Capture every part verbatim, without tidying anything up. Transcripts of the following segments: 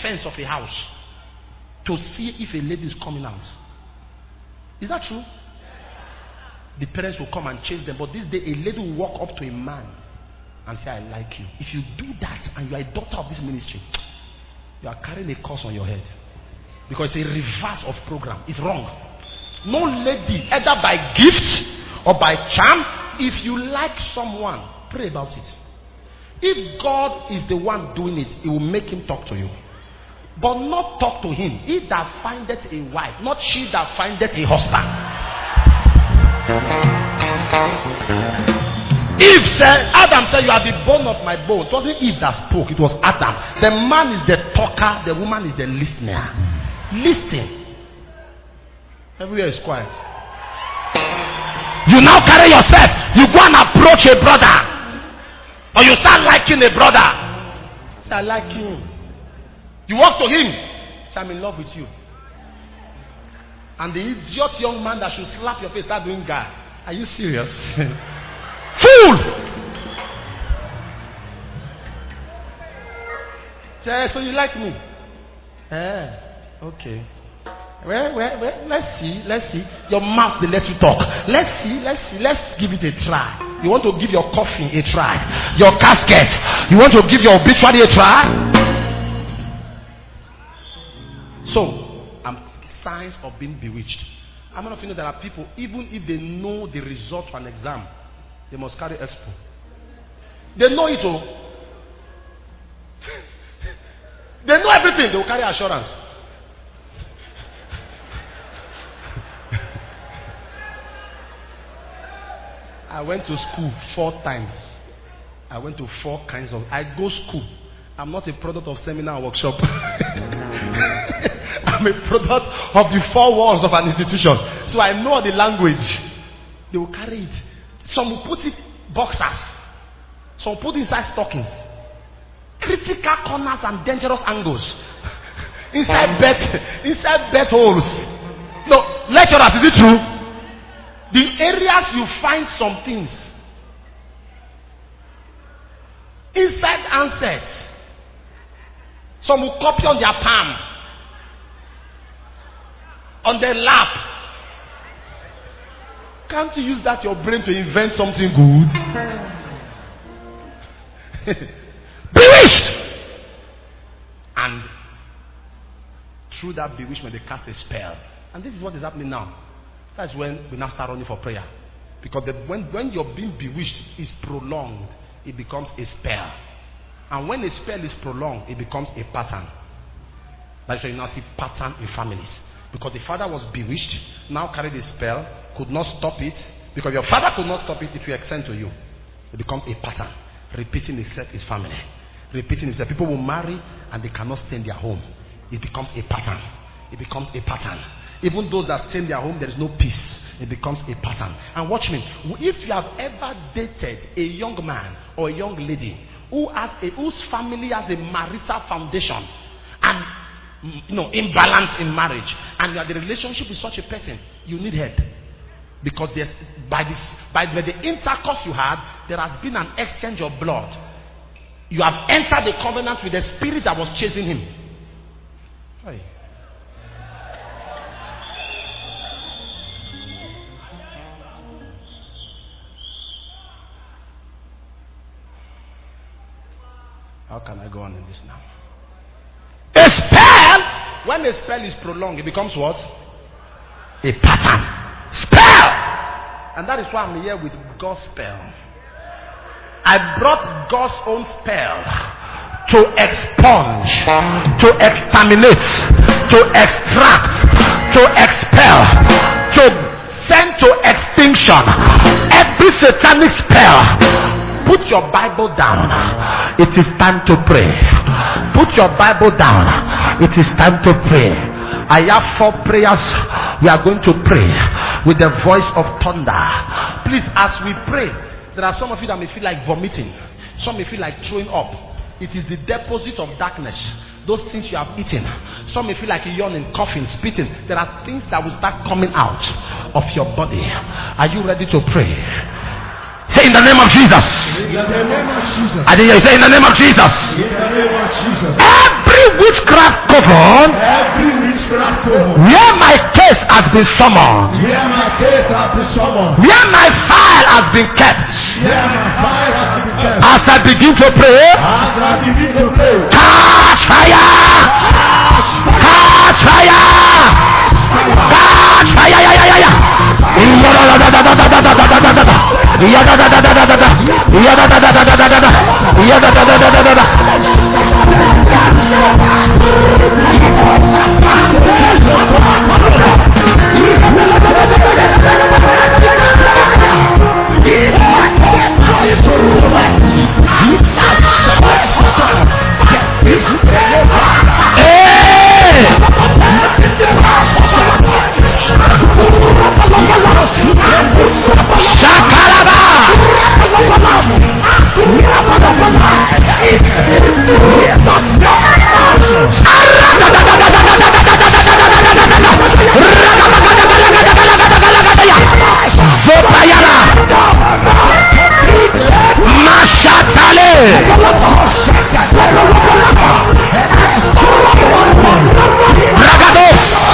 fence of a house to see if a lady is coming out. Is that true? The parents will come and chase them, but this day a lady will walk up to a man and say, I like you. If you do that and you are a daughter of this ministry, you are carrying a curse on your head. Because it's a reverse of program. It's wrong. No lady, either by gift or by charm, if you like someone, pray about it. If God is the one doing it, He will make him talk to you. But not talk to him. He that findeth a wife, not she that findeth a husband. Eve said, Adam said, you are the bone of my bone. It wasn't Eve that spoke, it was Adam. The man is the talker, the woman is the listener. Listen. Everywhere is quiet. You now carry yourself, you go and approach a brother. Or you start liking a brother. Say, I like him. You walk to him. Say, I'm in love with you. And the idiot young man that should slap your face start doing guy. Are you serious? Fool! Say, so you like me? Eh, okay. Well, well, well, let's see, let's see. Your mouth, they let you talk. Let's see, let's see, let's give it a try. You want to give your coffin a try. Your casket. You want to give your obituary a try. So, um, signs of being bewitched. How many of you know there are people, even if they know the result for an exam, they must carry expo. They know it all. They know everything. They will carry assurance. I went to school four times. I went to four kinds of... I go school. I'm not a product of seminar or workshop. I'm a product of the four walls of an institution. So I know the language. They will carry it. Some will put it boxers. Some will put it inside stockings. Critical corners and dangerous angles. Inside bed, inside bed holes. No, lecturers, is it true? The areas you find some things. Inside handsets. Some will copy on their palm. On their lap. Can't you use that your brain to invent something good? Bewitched! And through that bewitchment they cast a spell. And this is what is happening now. That's when we now start running for prayer. Because the, when, when you're being bewitched is prolonged, it becomes a spell. And when a spell is prolonged, it becomes a pattern. That's why you now see pattern in families. Because the father was bewitched, now carried a spell, could not stop it. Because your father could not stop it, it will extend to you. It becomes a pattern. Repeating itself is family. Repeating itself. People will marry and they cannot stay in their home. It becomes a pattern. It becomes a pattern. Even those that stay in their home, there is no peace. It becomes a pattern. And watch me. If you have ever dated a young man or a young lady who has a, whose family has a marital foundation and you know, imbalance in marriage, and you have the relationship with such a person, you need help. Because there's by this by the, the intercourse you had, there has been an exchange of blood. You have entered the covenant with the spirit that was chasing him. Hey. How can I go on in this now? A spell, when a spell is prolonged, it becomes what? A pattern. Spell! And that is why I'm here with God's spell. I brought God's own spell to expunge, to exterminate, to extract, to expel, to send to extinction every satanic spell. Put your Bible down. It is time to pray. Put your Bible down. It is time to pray. I have four prayers. We are going to pray with the voice of thunder. Please, as we pray, there are some of you that may feel like vomiting. Some may feel like throwing up. It is the deposit of darkness. Those things you have eaten. Some may feel like yawning, coughing, spitting. There are things that will start coming out of your body. Are you ready to pray? Say in the name of Jesus. In the name of Jesus. I didn't hear you say in the name of Jesus. In the name of Jesus. Every witchcraft microphone. Every microphone. Where my case has been summoned. Where my case has been summoned. Where my file has been kept. Where my file has been kept. As I begin to pray. As I begin to pray. Catch fire! Catch fire! Catch fire! Yeah, yeah, yeah, yeah. Shakalaba! Zopayara! Mashatale! Ragado!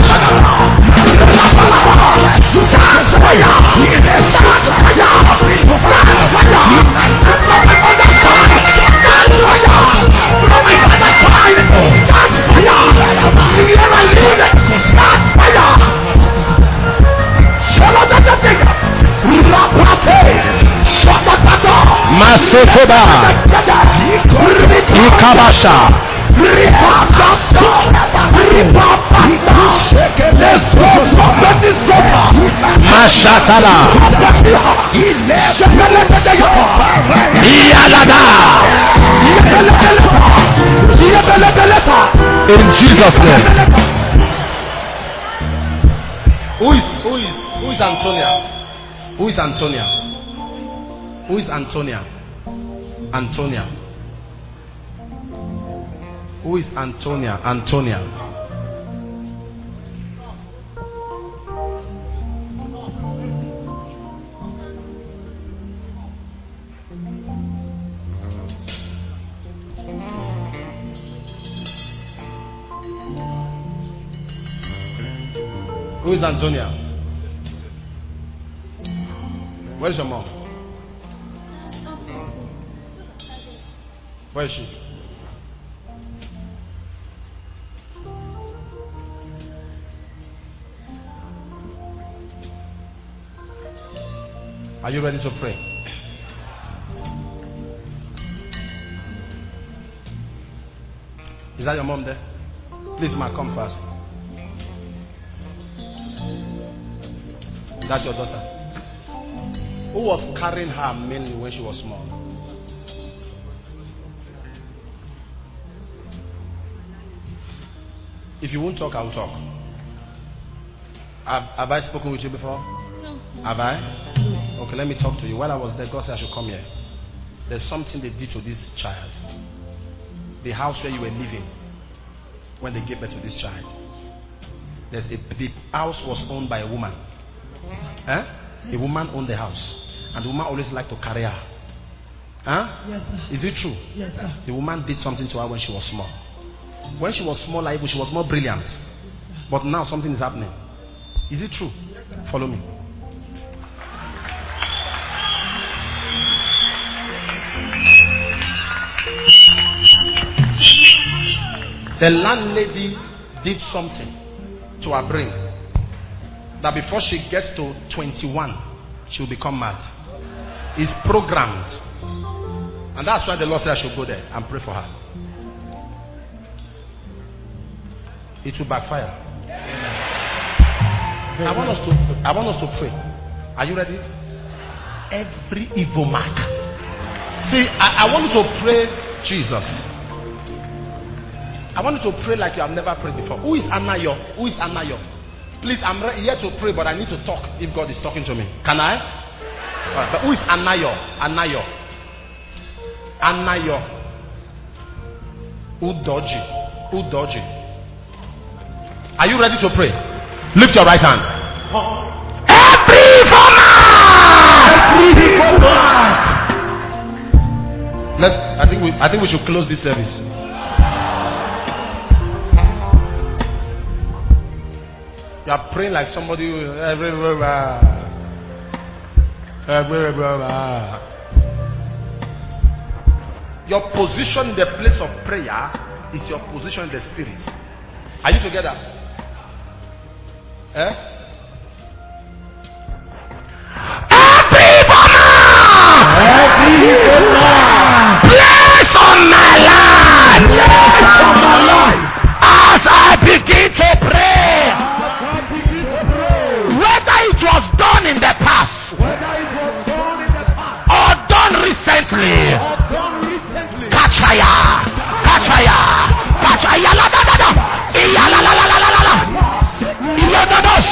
Masotoba Ikabasha Mashatala Iyalada. In Jesus' name. Who is who is who is Antonia? Who is Antonia? Who is Antonia? Antonia. Who is Antonia? Antonia. Who is Antonia? Where is your mom? Where is she? Are you ready to pray? Is that your mom there? Please, ma, come fast. Is that your daughter? Who was carrying her mainly when she was small? If you won't talk, I will talk. Have, have I spoken with you before? No. Have I? Okay, let me talk to you. While I was there, God said I should come here. There's something they did to this child. The house where you were living when they gave birth to this child. There's a, the house was owned by a woman. Eh? A woman owned the house. And the woman always liked to carry her. Huh? Yes, sir. Is it true? Yes, sir. The woman did something to her when she was small. When she was smaller, she was more brilliant. But now something is happening. Is it true? Follow me. The landlady did something to her brain that before she gets to twenty-one, she will become mad. It's programmed. And that's why the Lord said I should go there and pray for her. It will backfire. I want us to I want us to pray. Are you ready? Every evil mark. See, I, I want you to pray, Jesus. I want you to pray like you have never prayed before. Who is Anayo? Who is Anayo? Please, I'm here to pray, but I need to talk if God is talking to me. Can I? All right, but who is Anayo? Anayo. Anayo. Udoji. Udoji. Are you ready to pray? Lift your right hand. Every format. Let's. I think we. I think we should close this service. You are praying like somebody who everywhere. Everywhere. Your position in the place of prayer is your position in the spirit. Are you together? Eh? Every place on my life, as I begin to pray, whether it was done in the past or done recently, catch fire, catch fire, catch fire, la da da da, la la la la la la la, la da da.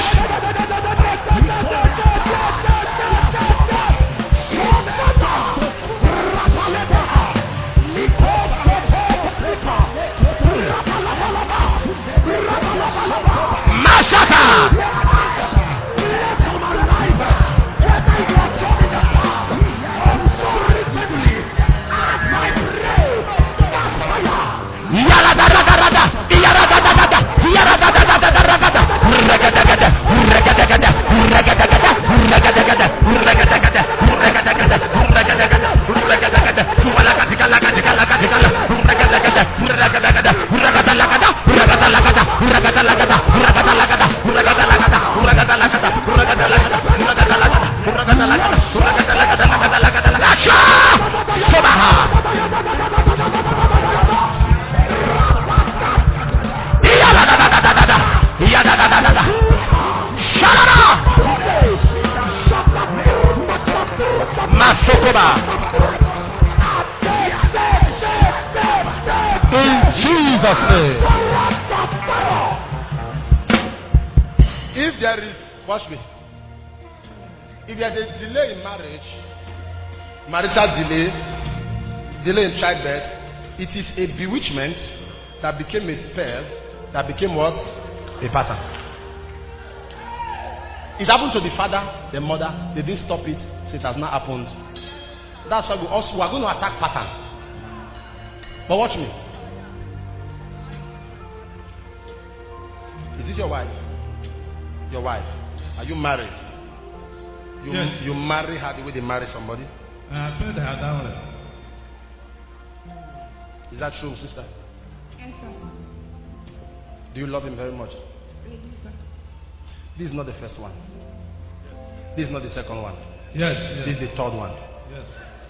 Mashaka. Yala da da da da da, yara da da da da, yara da da da da da da, rega da da da, rega da da da, rega da da da, rega da da da, rega da da da, rega da da da, rega da da da, rega da da da, wala ka tika la ka tika la ka tika la, rega da da da, rega da da da, rega da la ka da, rega da la ka da, rega da la ka da, rega da la ka da, rega da la ka da, rega da la ka da, rega da la ka da, rega da la ka da, rega da la ka da, rega da la ka da, rega da la ka da, asha subaha. In Jesus' name. If there is, watch me. If there is a delay in marriage, marital delay, delay in childbirth, it is a bewitchment that became a spell, that became what? A pattern. It happened to the father, the mother. They didn't stop it, so it has not happened. That's why we also we are going to attack pattern. But watch me. Is this your wife? Your wife? Are you married? You Yes. you marry her the way they marry somebody? I paid her down. Is that true, sister? Yes, sir. Do you love him very much? Yes, sir. This is not the first one. This is not the second one. Yes, This yes, is the third one. yes.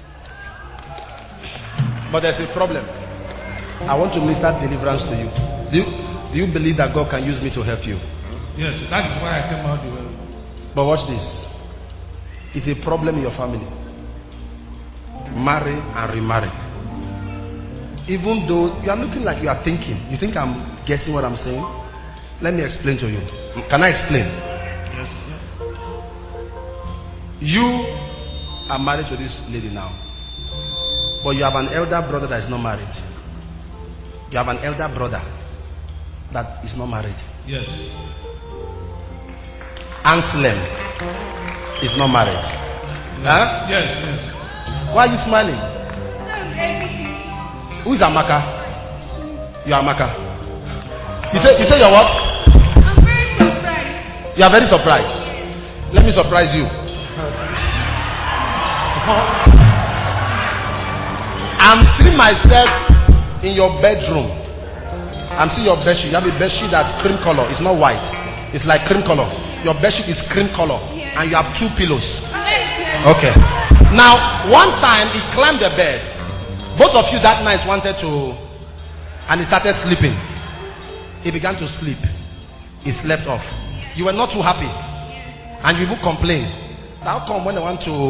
But there's a problem. I want to minister deliverance to you. Do you, do you believe that God can use me to help you? Yes, that is why I came out the way. But watch this. It's a problem in your family. Marry and remarry. Even though you are looking like you are thinking. You think I'm guessing what I'm saying? Let me explain to you. Can I explain? Yes, yes. You are married to this lady now. But you have an elder brother that is not married. You have an elder brother that is not married. Yes. Anselm is not married. Huh? Yes, yes. Why are you smiling? Who is Amaka? You are Amaka. You say you say you're what? I'm very surprised. You are very surprised. Let me surprise you. I'm seeing myself in your bedroom. I'm seeing your bedsheet. You have a bedsheet that's cream color. It's not white. It's like cream color. Your bedsheet is cream color. Yes. And you have two pillows. Yes, Okay. Now, one time he climbed the bed. Both of you that night wanted to, and he started sleeping. He began to sleep. He slept off. You were not too happy. And you even complained. How come when I want to,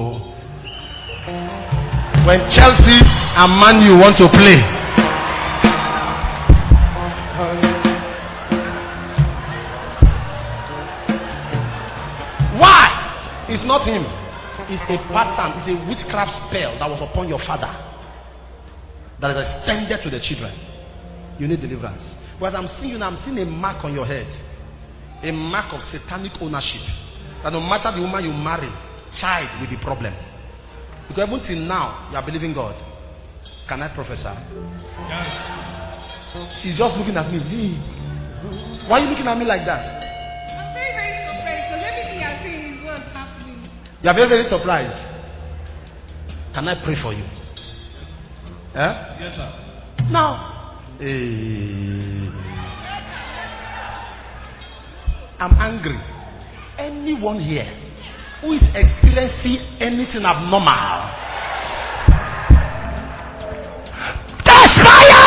when Chelsea and Man U want to play, why? It's not him. It's a pattern. It's a witchcraft spell that was upon your father, that is extended to the children. You need deliverance. But as I'm seeing you now, I'm seeing a mark on your head, a mark of satanic ownership. That no matter the woman you marry, child will be problem. Because even till now, you are believing God. Can I prophesy? Yes. She's just looking at me. Why are you looking at me like that? You are very, very surprised. Can I pray for you? Eh? Yes, sir. Now, eh, I'm angry. Anyone here who is experiencing anything abnormal, that's fire!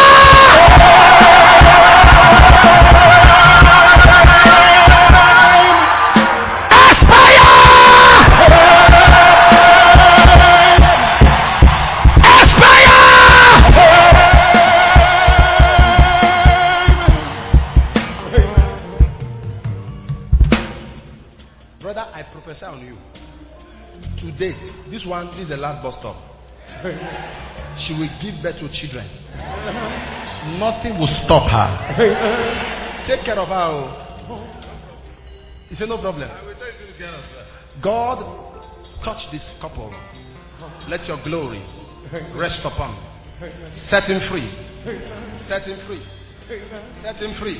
On you today, this one, this is the last bus stop. She will give birth to children. Nothing will stop her. Take care of her. Oh. He said, no problem. God, touch this couple. Let your glory rest upon him. Set him free. Set him free. Set him free.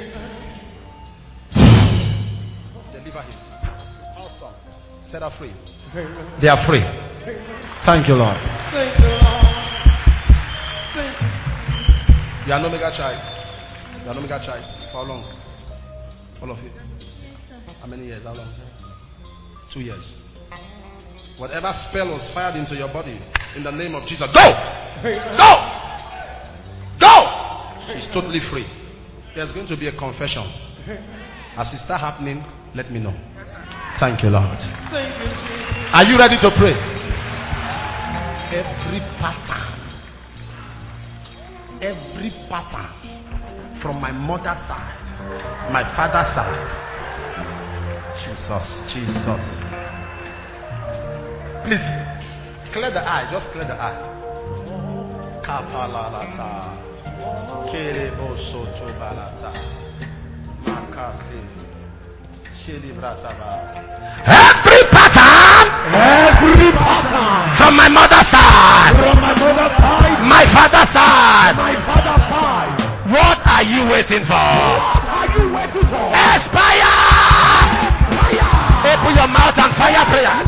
Deliver him. Awesome. Set her free. They are free. Thank you, Lord. Thank you, Lord. Thank you. You are no mega child. You are no mega child. For how long? All of you? How many years? How long? Two years. Whatever spell was fired into your body, in the name of Jesus, go! Go! Go! She's totally free. There's going to be a confession. As it starts happening, let me know. Thank you, Lord. Thank you, Jesus. Are you ready to pray? Every pattern, every pattern from my mother's side, my father's side. Jesus, Jesus. Please, clear the eye. Just clear the eye. Kapalalata. Kerebo soto balata. Makasi. Every pattern, Every pattern from my mother's side, from my mother's side, my father's side, my father's side. what are you waiting for? What are you waiting for? Aspire! Fire! Open your mouth and fire prayers.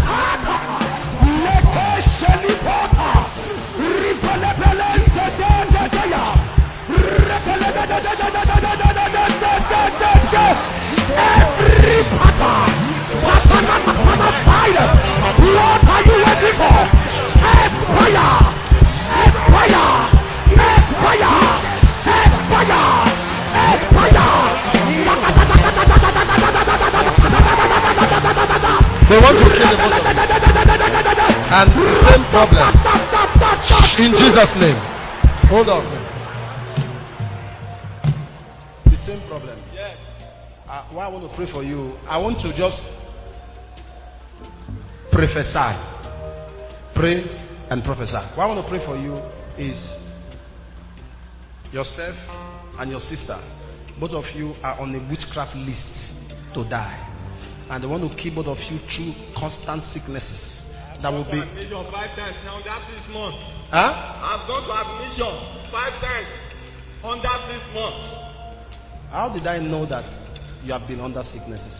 Every pattern, pattern on my father's side. What are you waiting for? Fire! Fire! Fire! Fire! They want to kill the both of you. And the same problem. In Jesus' name. Hold on. The same problem. Yes. Uh, why I want to pray for you, I want to just prophesy. Pray and prophesy. What I want to pray for you is yourself and your sister. Both of you are on a witchcraft list to die. And they want to keep both of you through constant sicknesses. That will be. Admission five times now under six months. Huh? I've gone to admission five times under six months. How did I know that you have been under sicknesses?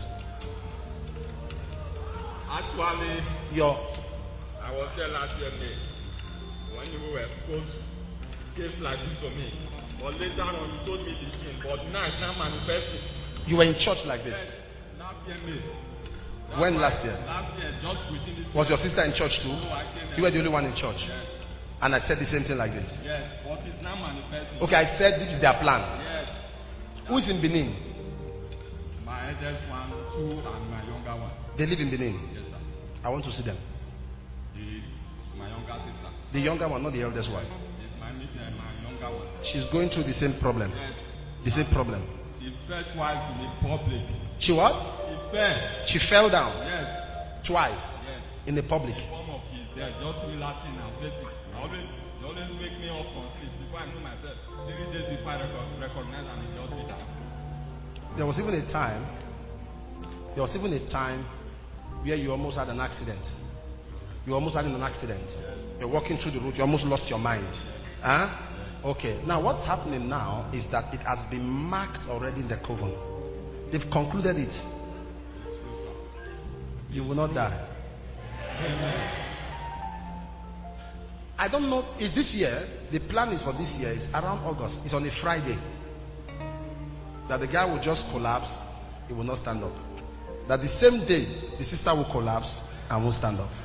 Actually, Your I was here last year May when you were exposed case like this to me. But later on you told me the thing. But now it's now manifesting. you were in church like this. Yes, last year May. That's When why- last year? Last year, just within this. Was your sister in church too? No, I came here. You were the only one in church. Yes, And I said the same thing like this. yes. But it's now manifesting. Okay, I said this is their plan. Yes. Who is in Benin? My eldest one, two, and my younger one. They live in Benin. Yes, sir. I want to see them. The, my younger sister. The younger one, not the eldest one. Yes, my, uh, my younger one. She's going through the same problem. Yes. The same problem. She fell twice in the public. She what? She fell. She fell down Yes. twice Yes. in the public. Form of she's there, just similar thing I'm facing. I always, they always wake me up from sleep before I know myself. Three days before I rec- recognize I'm in the hospital. There was even a time. There was even a time where you almost had an accident. You almost had an accident. You're walking through the road. You almost lost your mind. Huh? Okay. Now what's happening now is that it has been marked already in the coven. They've concluded it. You will not die. I don't know. Is this year? The plan is for this year. Is around August. It's on a Friday. That the guy will just collapse. He will not stand up. That the same day the sister will collapse and won't stand up.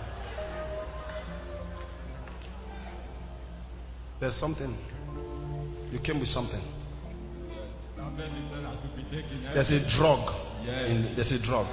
There's something. You came with something. There's a drug. In, there's a drug.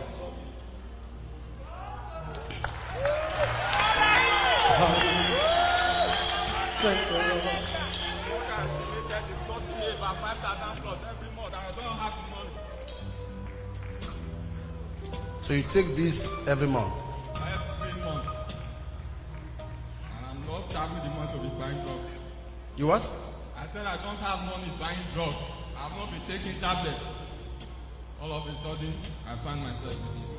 So you take this every month. Every month. And I'm not having the money to be buying drugs. You what? I said I don't have money buying drugs. I've not been taking tablets. All of a sudden, I find myself with this.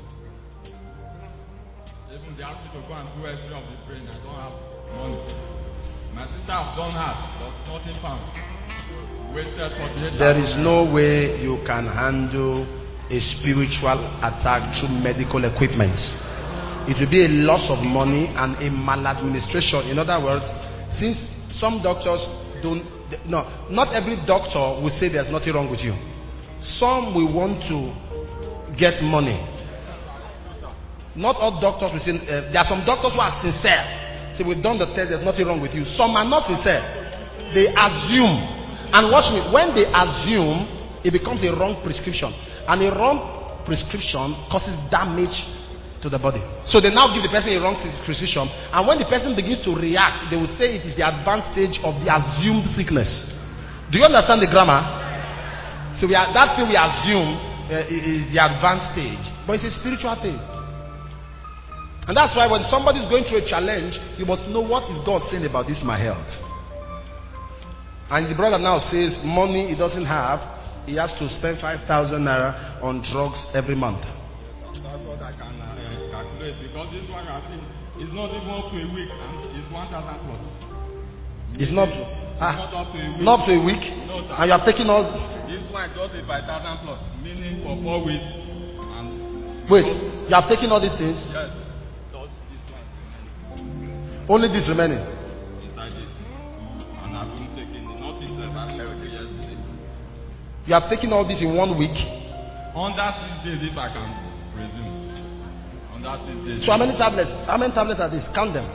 Even they ask me to go and do X-ray of the brain. I don't have money. My sister has done her, but nothing found. Wasted forty-eight There is no way you can handle a spiritual attack through medical equipment. It will be a loss of money and a maladministration. In other words, since some doctors don't, no, not every doctor will say there's nothing wrong with you. Some will want to get money. Not all doctors will say, uh, there are some doctors who are sincere. Say, we've done the test, there's nothing wrong with you. Some are not sincere. They assume. And watch me, when they assume, it becomes a wrong prescription. And a wrong prescription causes damage to the body. So they now give the person a wrong prescription. And when the person begins to react, they will say it is the advanced stage of the assumed sickness. Do you understand the grammar? So we are, that thing we assume uh, is the advanced stage. But it's a spiritual thing. And that's why when somebody is going through a challenge, you must know what is God saying about this, my health. And the brother now says money he doesn't have, he has to spend five thousand naira on drugs every month. That's what I can uh, calculate, because this one I think is not even up to a week, and it's one thousand plus. It's not, ah, not up to a week. Not up to a week. No, sir. And you are taking all. This one just a five thousand plus, meaning for four weeks. And Wait, you have taken all these things? yes, just this one. Only this remaining. Inside this, and I've been taking nothing else. I left it yesterday. You have taken all this in one week. Under six days, if I can presume. Under six days. So how many tablets? How many tablets are these? Count them.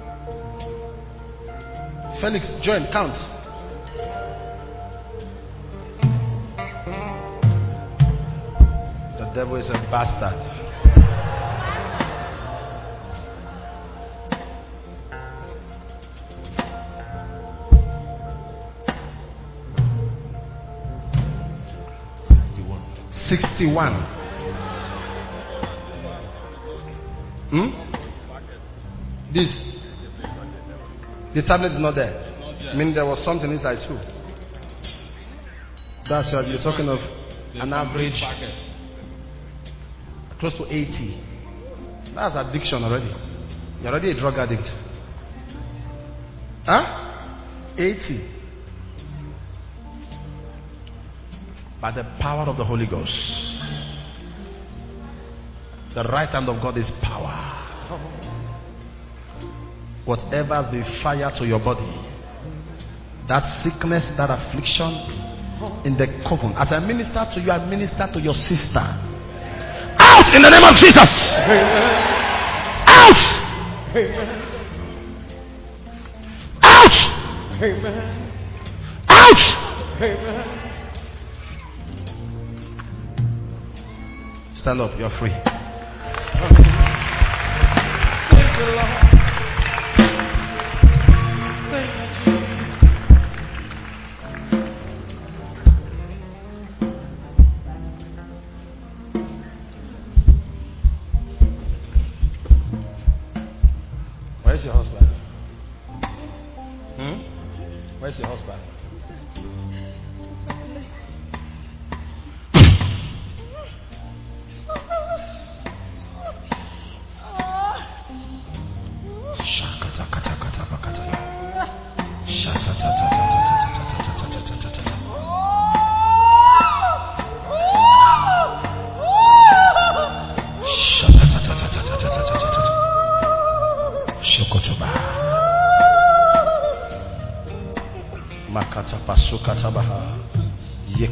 Felix, join, count. The devil is a bastard. Sixty-one. Hmm? This. The tablet is not there. I mean, there was something inside too. That's what you're talking of. An average close to eighty. That's addiction already. You're already a drug addict. Huh? eighty. By the power of the Holy Ghost. The right hand of God is power. Whatever has been fired to your body, that sickness, that affliction, in the coven, as I minister to you, I minister to your sister. Out in the name of Jesus. Out. Out. Out. Stand up, you're free. Where's your husband? Hmm? Where's your husband?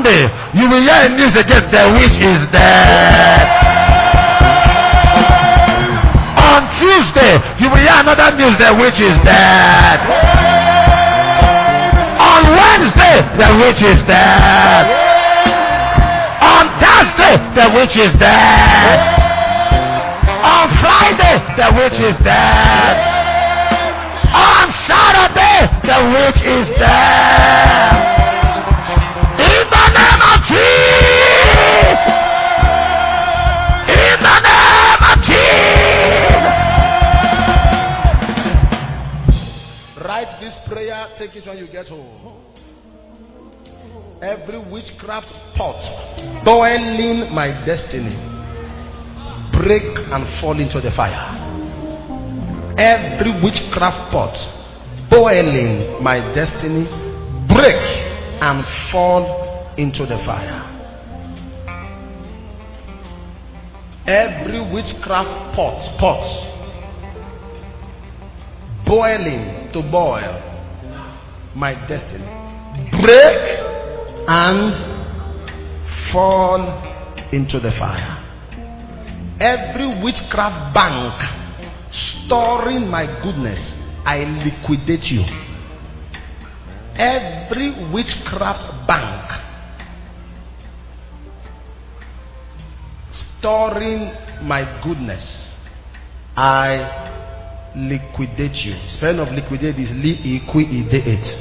Monday, you will hear news again. The witch is dead. On Tuesday, you will hear another news. The witch is dead. On Wednesday, the witch is dead. On Thursday, the witch is dead. On Friday, the witch is dead. On Saturday, the witch is dead. In the name of Jesus. In the name of Jesus. Write this prayer. Take it when you get home. Every witchcraft pot boiling my destiny, break and fall into the fire. Every witchcraft pot boiling my destiny, break and fall into the fire. Every witchcraft pot, pot boiling to boil my destiny, break and fall into the fire. Every witchcraft bank storing my goodness, I liquidate you. Every witchcraft bank storing my goodness, I liquidate you. Spelling of liquidate is li-e-qui-e-de-it.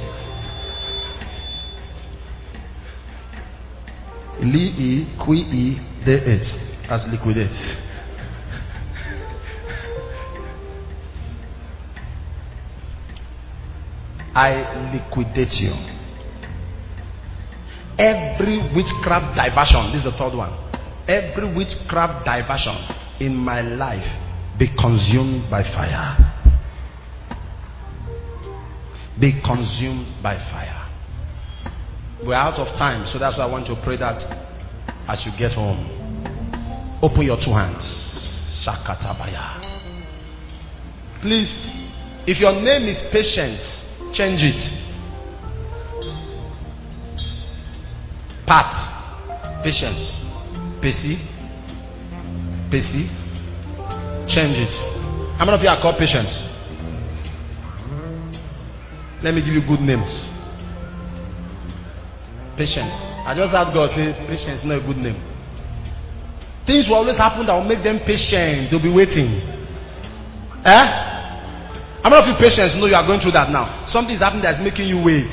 Li-e-qui-e-de-it as liquidate. I liquidate you. Every witchcraft diversion, this is the third one. Every witchcraft diversion in my life be consumed by fire. Be consumed by fire. We're out of time, so that's why I want to pray that as you get home, open your two hands. Shakatabaya. Please, if your name is Patience, change it. Pat. Patience. Pacey. Pacey. Change it. How many of you are called Patience? Let me give you good names. Patience. I just heard God say Patience is not a good name. Things will always happen that will make them patient. They'll be waiting. Eh? How many of you patients know you are going through that now? Something is happening that's making you wait.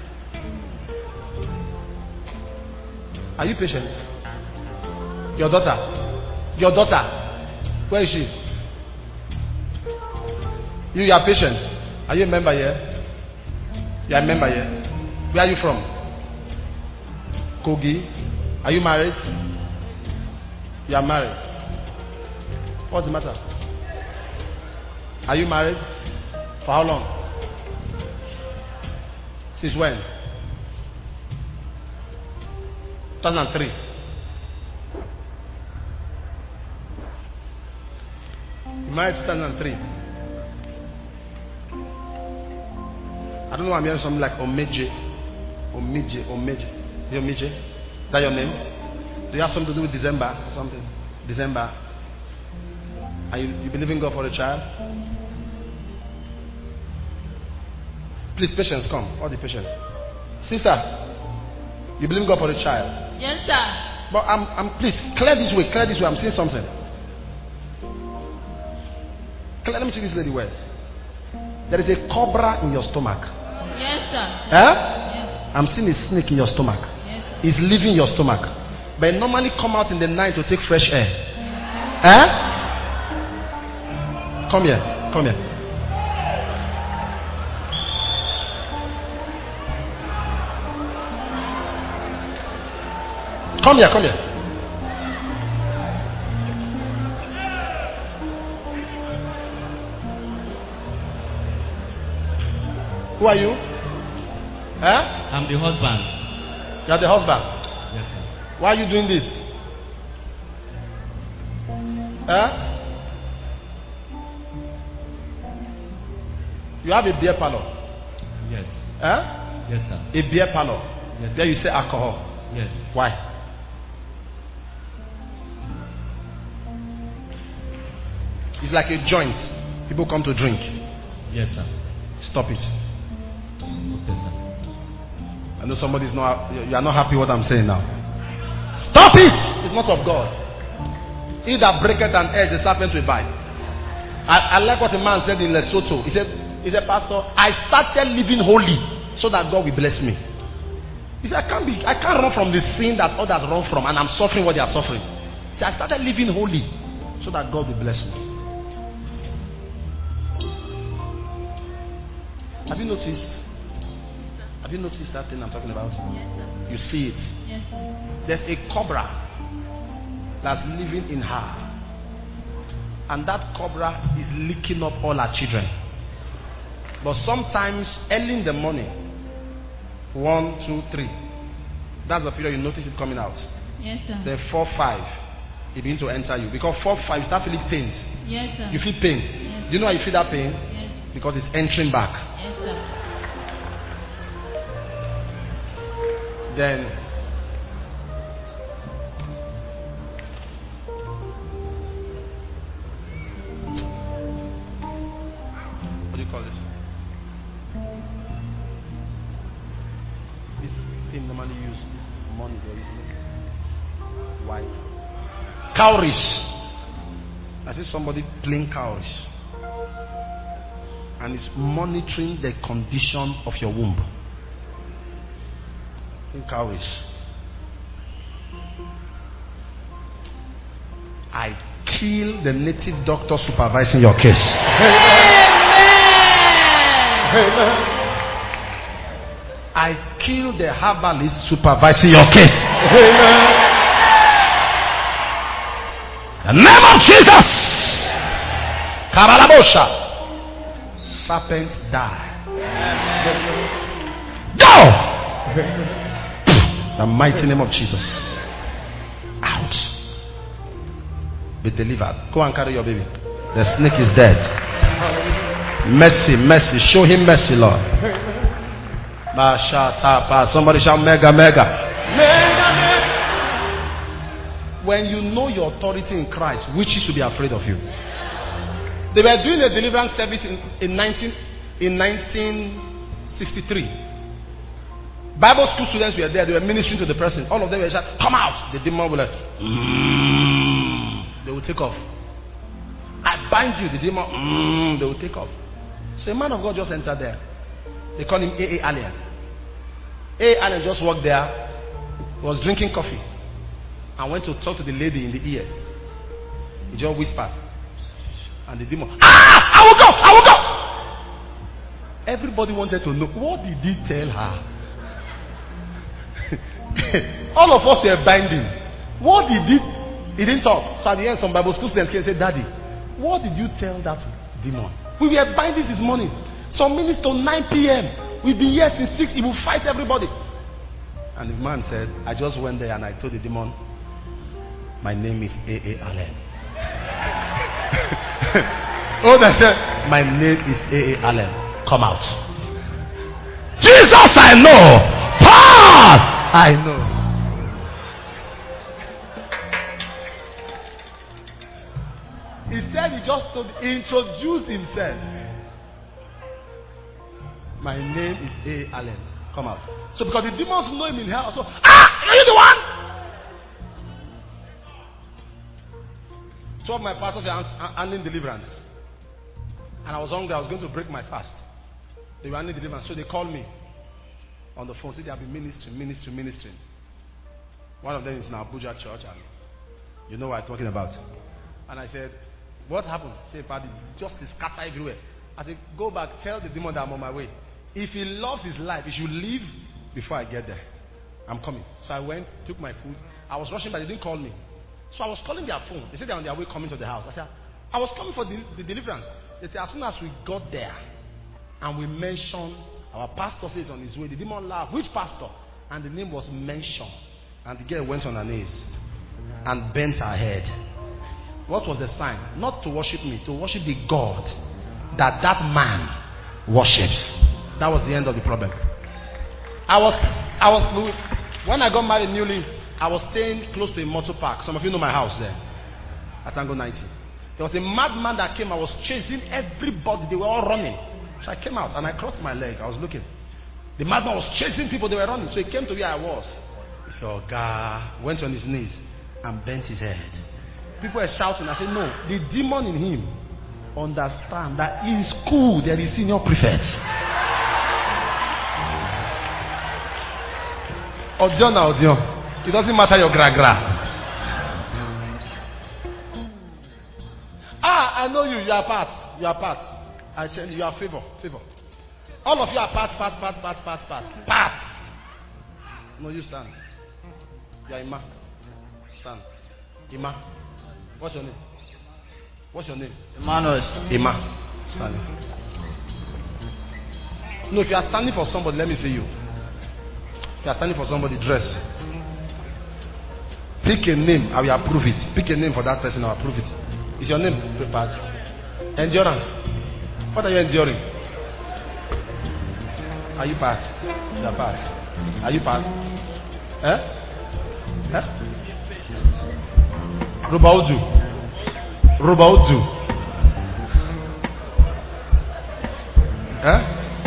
Are you patient? Your daughter? Your daughter? Where is she? You, you are patient. Are you a member here? You are a member here? Where are you from? Kogi? Are you married? You are married. What's the matter? Are you married? For how long? Since when? two thousand three. You married two thousand three. I don't know, I'm hearing something like Omeje. Omeje, Omeje. Is it Omeje? Is that your name? Do you have something to do with December or something? December. Are you, you believe in God for a child? Please, patience, come. All the patience. Sister, you believe in God for a child? Yes, sir. But I'm, I'm, please, clear this way, clear this way. I'm seeing something. Clear, let me see this lady well. There is a cobra in your stomach. Yes, sir. Huh? Yes. I'm seeing a snake in your stomach. Yes. It's leaving your stomach. But it normally come out in the night to take fresh air. Huh? Come here, come here. Come here, come here. Who are you? Huh? I'm the husband. You are the husband. Yes, sir. Why are you doing this? Huh? You have a beer parlor. Yes. Huh? Yes, sir. A beer parlor. Yes, There you say alcohol. Yes. Why? It's like a joint. People come to drink. Yes, sir. Stop it. Okay, sir. I know somebody's not, you are not happy what I'm saying now. Stop it! It's not of God. He that breaketh an edge, the serpent will bite. I, I like what a man said in Lesotho. He said, he said, Pastor, I started living holy so that God will bless me. He said, I can't be, I can't run from the sin that others run from, and I'm suffering what they are suffering. He said, I started living holy so that God will bless me. Have you noticed? Have you noticed that thing I'm talking about? Yes, sir. You see it. Yes, sir. There's a cobra that's living in her, and that cobra is licking up all her children. But sometimes early in the morning, one, two, three, that's the period you notice it coming out. Yes, sir. Then four, five, it begins to enter you, because four, five, you start feeling pains. Yes, sir. You feel pain. Yes. Do you know how you feel that pain? Yes. Because it's entering back. Yes, sir. Then what do you call this? This thing normally used this money there, isn't it? White. Cowries. I see somebody playing cowries, and it's monitoring the condition of your womb. Cowries. I kill the native doctor supervising your case. Amen. I kill the herbalist supervising your case. Amen. The name of Jesus. Kabalabosha. Serpent die. Go. The mighty name of Jesus. Out. Be delivered. Go and carry your baby. The snake is dead. Mercy, mercy. Show him mercy, Lord. Somebody shout mega, mega. When you know your authority in Christ, witches should be afraid of you. They were doing a deliverance service in, in, nineteen, in nineteen sixty-three. Bible school students were there. They were ministering to the person. All of them were shouting, come out. The demon will like, mm, they will take off. I bind you. The demon, mm, they will take off. So a man of God just entered there. They call him A A Allen. A A Allen just walked there. He was drinking coffee and went to talk to the lady in the ear. He just whispered. And the demon, ah, I will go, I will go. Everybody wanted to know, what did he tell her? All of us were binding. What did he? He didn't talk. So at the end, some Bible school students came and said, Daddy, what did you tell that demon? We were binding this morning. Some minutes to nine p.m. We've been here since six. He will fight everybody. And the man said, I just went there and I told the demon, my name is A A Allen. Oh, they said, my name is A A Allen. Come out. Jesus, I know. Paul, I know. He said he just told, he introduced himself. My name is A. Allen. Come out. So because the demons know him in hell, so ah, are you the one? Two of my pastors were handling deliverance, and I was hungry. I was going to break my fast. They were handling deliverance, so they called me on the phone. Said they have been ministering, ministering, ministering. One of them is in Abuja church, and you know what I'm talking about. And I said, what happened? Say, Paddy, just scatter everywhere. I said, go back, tell the demon that I'm on my way. If he loves his life, he should leave before I get there. I'm coming. So I went, took my food. I was rushing, but they didn't call me. So I was calling their phone. They said they're on their way coming to the house. I said, I was coming for the, the deliverance. They said, as soon as we got there and we mentioned our pastor says on his way, the demon laughed. Which pastor? And the name was mentioned. And the girl went on her knees and bent her head. What was the sign? Not to worship me, to worship the God that that man worships. That was the end of the problem. I was, I was, When I got married newly, I was staying close to a motor park. Some of you know my house there at Tango ninety. There was a madman that came. I was chasing everybody. They were all running. So I came out and I crossed my leg. I was looking. The madman was chasing people. They were running. So he came to where I was. He said, "Oh God," went on his knees and bent his head. People were shouting. I said, "No, the demon in him understand that in school there is senior prefects." Audio na audio. It doesn't matter your gra gra. Ah, I know you. You are part. You are part. I tell you, you are favor. Favor. All of you are part, part, part, part, part, part. Part. No, you stand. You are Ima. Stand. Ima. What's your name? What's your name? Emmanuel. Ima. Stand. No, if you are standing for somebody, let me see you. If you are standing for somebody, dress. Pick a name, I will approve it. Pick a name for that person, I will approve it. Is your name prepared? Endurance. What are you enduring? Are you part? You are part. Are you part? Eh? Eh? Rubaudu. Rubaudu. Eh?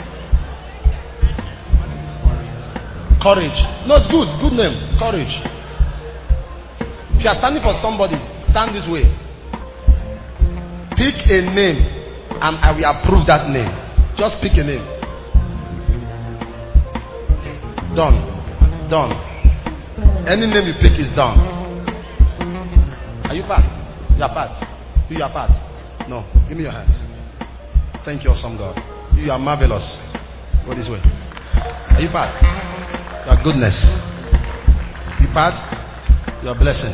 Courage. No, it's good. It's good name. Courage. If you are standing for somebody, stand this way. Pick a name and I will approve that name. Just pick a name. Done. Done. Any name you pick is done. Are you part? You are part. You are part. No. Give me your hands. Thank you, awesome God. You are marvelous. Go this way. Are you part? Your goodness. You part? Your blessing.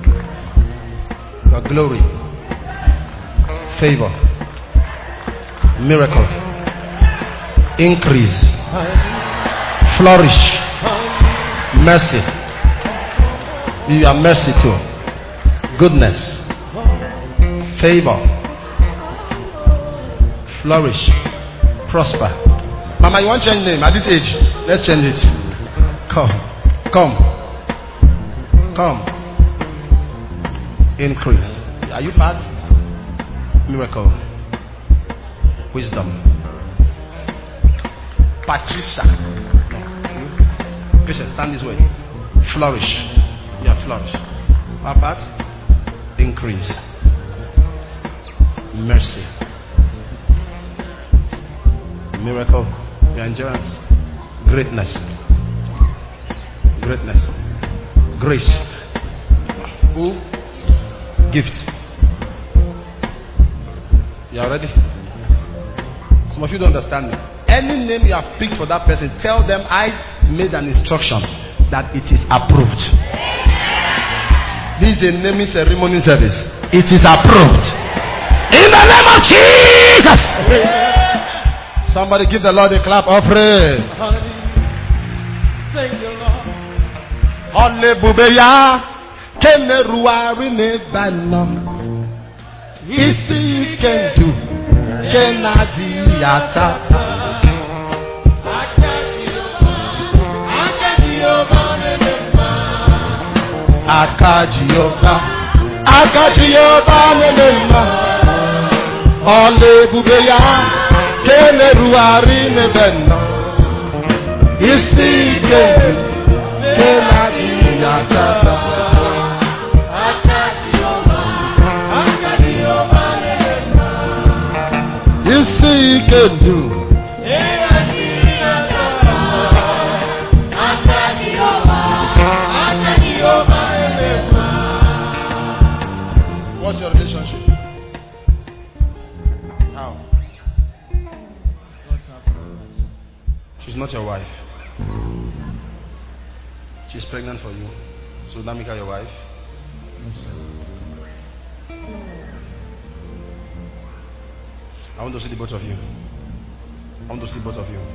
Your glory. Favor. Miracle. Increase. Flourish. Mercy. You are mercy too. Goodness. Favor. Flourish. Prosper. Mama, you want to change name at this age? Let's change it. Come. Come. Come. Increase. Are you part? Miracle. Wisdom. Patricia. Patient, stand this way. Flourish. Yeah, flourish. Our part? Increase. Mercy. Miracle. Your endurance. Greatness. Greatness. Grace. Who? Gift. You are ready? Some of you don't understand me. Any name you have picked for that person, tell them I made an instruction that it is approved. This is a naming ceremony service. It is approved. In the name of Jesus. Somebody give the Lord a clap offering. Thank you, Lord. Hallelujah. Kemeruari nebana. Isi kendu. Kenadi atata. Akajioba. Akajioba nebana. Hallelujah. Kemeruari nebana. Isi kendu. Kenadi atata. You see, you can do. What's your relationship? How? She's not your wife. She's pregnant for you. So that make her your wife? I want to see the both of you. I want to see both of you.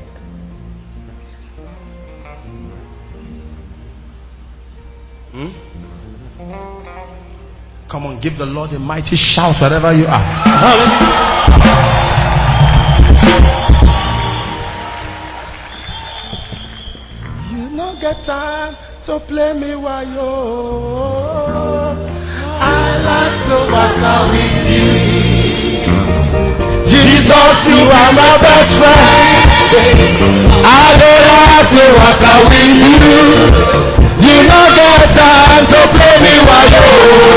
Hmm? Come on, give the Lord a mighty shout wherever you are. You don't get time to play me wayo. I like to walk out with you. Jesus, you are my best friend. I don't like to walk out with you. You don't get time to play me wayo.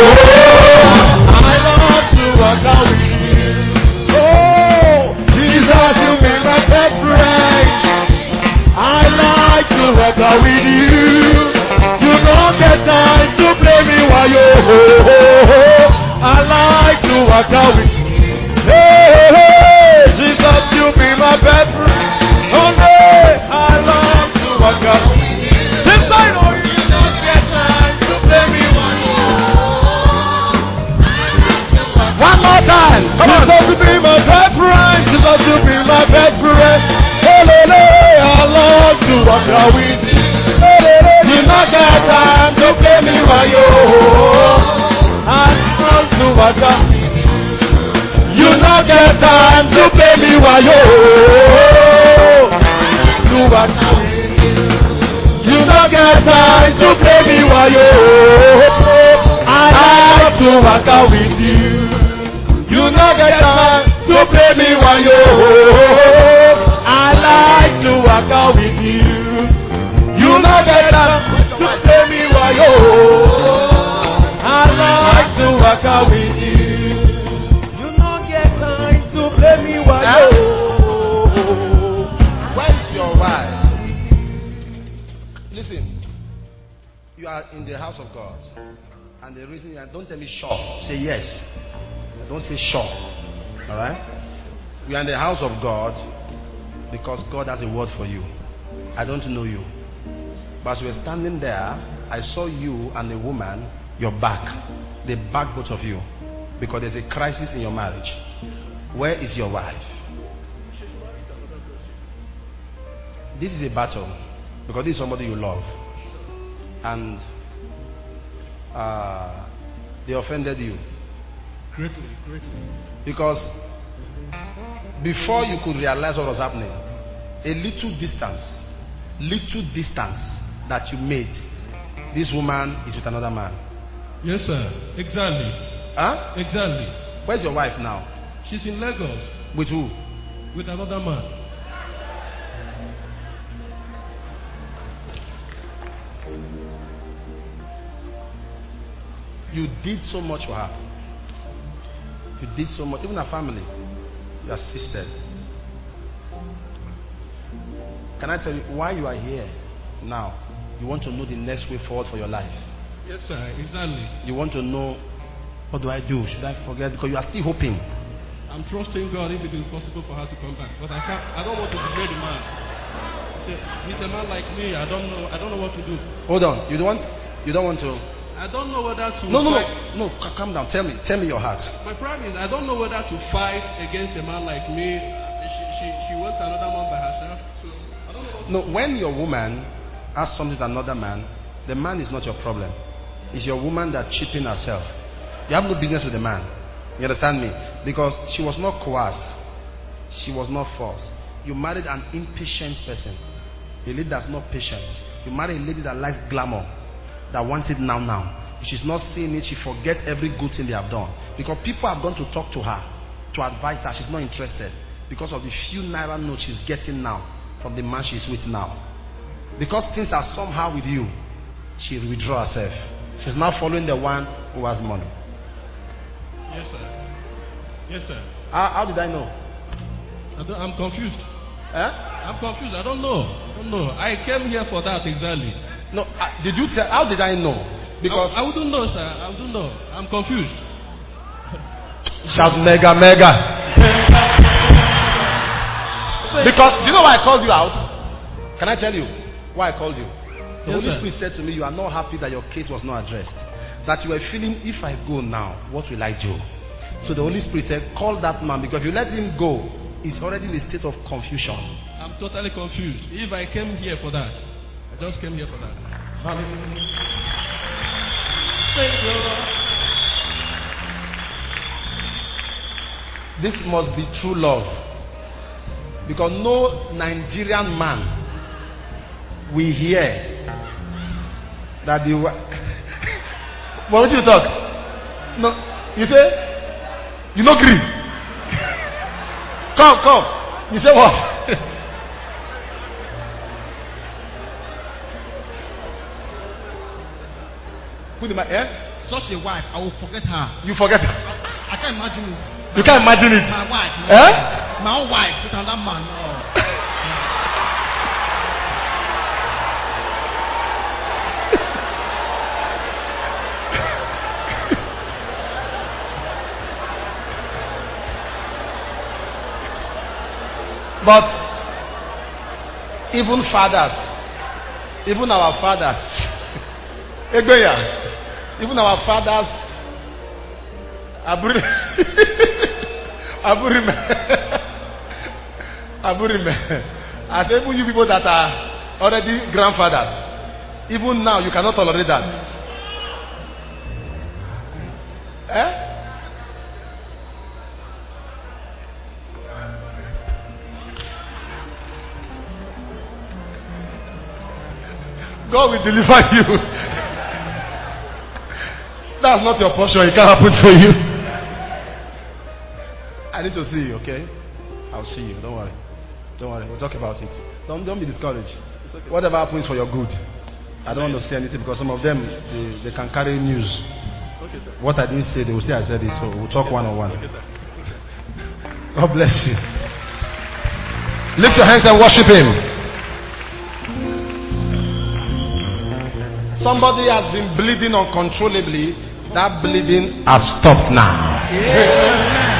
I love to walk out with you. Oh, Jesus, you be my best friend. I like to walk out with you. You don't get time to play me while you. I like to walk out with you. Hey, hey, Jesus, you be my best friend. Oh, hey, I love to walk out with you. Since I know you don't get time to play me while you. One more time. Come on. Jesus, you be my best friend. Jesus, you be my best friend. Hey, hey, hey, I love to walk out with you. You not got time to play me while you. I want to walk out. You not got time to play me while you. To walk out. You not got time to play me while you. I like to walk out with you. You not got time to play me while you. I like to walk out with you. You not get time to play me while you. I like to walk out with you. You not get time to play me while you. Where's your wife? Listen, you are in the house of God, and the reason you are, don't tell me sure. Say yes. Don't say sure. All right. We are in the house of God because God has a word for you. I don't know you. But as we were standing there, I saw you and a woman, your back. They back both of you. Because there's a crisis in your marriage. Where is your wife? This is a battle. Because this is somebody you love. And uh, they offended you. Greatly, greatly. Because before you could realize what was happening, a little distance, little distance that you made, this woman is with another man. Yes, sir. Exactly. Huh? Exactly. Where's your wife now? She's in Lagos. With who? With another man. You did so much for her. You did so much. Even her family. You assisted. Can I tell you why you are here now? You want to know the next way forward for your life. Yes, sir. Exactly. You want to know, what do I do? Should I forget? Because you are still hoping. I'm trusting God if it is possible for her to come back. But I can't. I don't want to betray the man. He's a, he's a man like me. I don't know. I don't know what to do. Hold on. You don't want. You don't want to. I don't know whether to. No, no, fight. no, no. Calm down. Tell me. Tell me your heart. My problem is I don't know whether to fight against a man like me. She she she went to another man by herself. So I don't know. What No. When your woman has something to another man, the man is not your problem. It's your woman that cheating herself. You have no business with the man. You understand me? Because she was not coerced. She was not forced. You married an impatient person. A lady that's not patient. You marry a lady that likes glamour. That wants it now, now. If she's not seeing it, she forgets every good thing they have done. Because people have gone to talk to her, to advise her. She's not interested. Because of the few naira notes she's getting now from the man she's with now. Because things are somehow with you, she withdraw herself. She's now following the one who has money. Yes, sir. Yes, sir. How, how did I know? I don't, I'm confused. Eh? I'm confused. I don't know. I don't know. I came here for that exactly. No. Uh, did you tell? How did I know? Because I, I wouldn't know, sir. I wouldn't know. I'm confused. shout mega mega. Because you know why I called you out? Can I tell you why I called you? The Yes, Holy sir. Spirit said to me, you are not happy that your case was not addressed. That you were feeling, if I go now, what will I do? So the Holy Spirit said, call that man, because if you let him go, he's already in a state of confusion. I'm totally confused. If I came here for that, I just came here for that. Hallelujah. Thank you, Lord. This must be true love. Because no Nigerian man will hear that the wi- but what you talk? No, you say you no agree. Come, come. You say what? Put in my ear. Such a wife, I will forget her. You forget it. I can't imagine it. You can't imagine it. My wife. My, Eh? wife, my own wife with another man. Oh. But even fathers, even our fathers, Egbeya, even our fathers, Aburime, Aburime, Aburime, as even you people that are already grandfathers, even now you cannot tolerate that. Eh? God will deliver you. That's not your portion. It can't happen to you. I need to see you, okay? I'll see you. Don't worry. Don't worry. We'll talk about it. Don't, don't be discouraged. Okay. Whatever happens for your good. I don't want to say anything because some of them, they, they can carry news. Okay, sir. What I didn't say, they will say I said it. So we'll talk Okay, one on one. Okay, sir. God bless you. Lift your hands and worship Him. Somebody has been bleeding uncontrollably. That bleeding has stopped now. Yeah.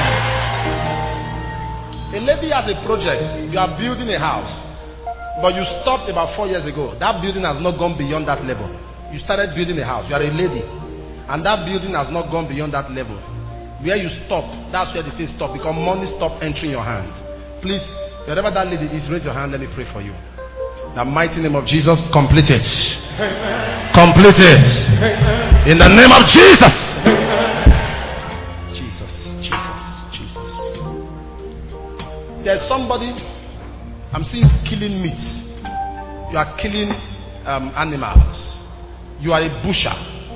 A lady has a project. You are building a house, but you stopped about four years ago. That building has not gone beyond that level. You started building a house. You are a lady, and that building has not gone beyond that level. Where you stopped, that's where the thing stopped because money stopped entering your hand. Please, wherever that lady is, raise your hand. Let me pray for you. The mighty name of Jesus, complete it. Amen. Complete it. Amen. In the name of Jesus. Amen. Jesus, Jesus, Jesus. There's somebody, I'm seeing you killing meat. You are killing um, animals. You are a butcher.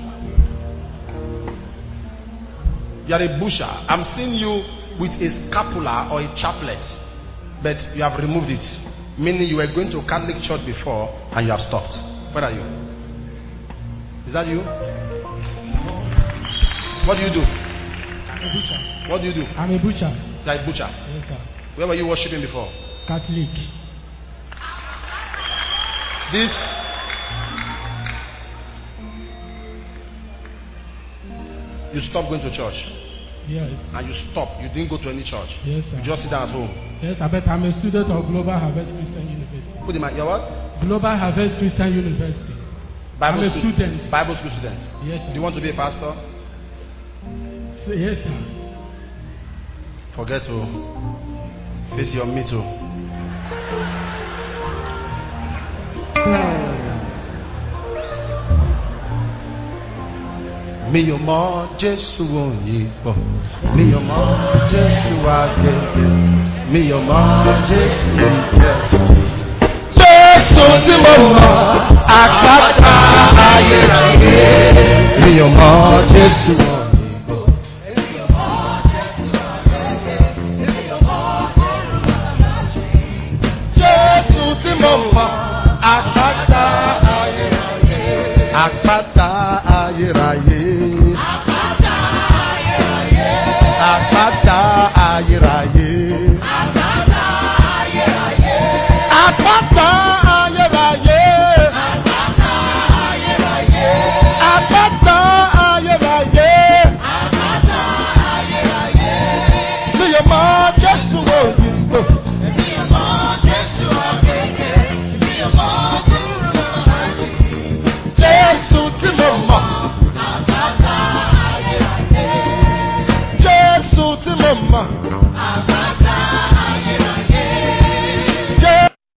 You are a butcher. I'm seeing you with a scapula or a chaplet, but you have removed it. Meaning you were going to a Catholic church before and you have stopped. Where are you? Is that you? What do you do? I'm a butcher. What do you do? I'm a butcher. You're a butcher. Yes, sir. Where were you worshiping before? Catholic. This. You stopped going to church. Yes. And you stopped. You didn't go to any church. Yes, sir. You just sit down at home. Yes, I bet I'm a student of Global Harvest Christian University. Put in my your what? Global Harvest Christian University. Bible I'm a school, student. Bible school student. Yes, sir. Do you want to be a pastor? So, yes, sir. Forget to face your me too. Mi ò mọ Jésù òyìnbó, mi ò mọ Jésù àgbègbè, mi ò mọ Jésù ìjẹ́. Jésù tí mo mọ̀, àpáta ayérayé, mi ò mọ Jésù òyìnbó. Jésù tí mo mọ̀, àpáta ayérayé, àpáta.